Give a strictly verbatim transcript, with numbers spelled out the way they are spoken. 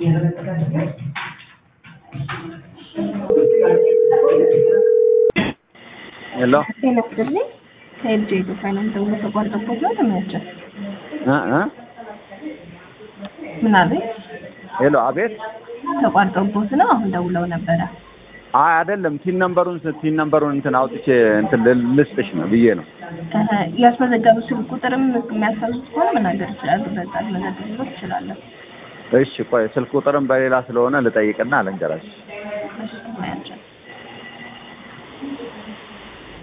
ሄሎ ሄሎ ሄጄ ፋይናንስ ደውሎ ተቋርጦበት ነው ተመቸ እ እ ምን አለ ሄሎ አቤት ተቋርጦበት ነው አሁን ደውለው ነበረ አይ አይደለም ቲን ነምበሩን ቲን ነምበሩን እንትን አውጥቼ እንትን ልስጥሽ ነው ብዬ ነው እህ ያስመዘገቡ ስልክ ቁጥርም የሚያሳውቅ ከሆነ መናገር ይችላል በዛ መዘገብ ይችላል እሺ ቆይ ስልክ ቁጥርም በሌላ ስለሆነ ልጠይቅና አለንገራሽ እሺ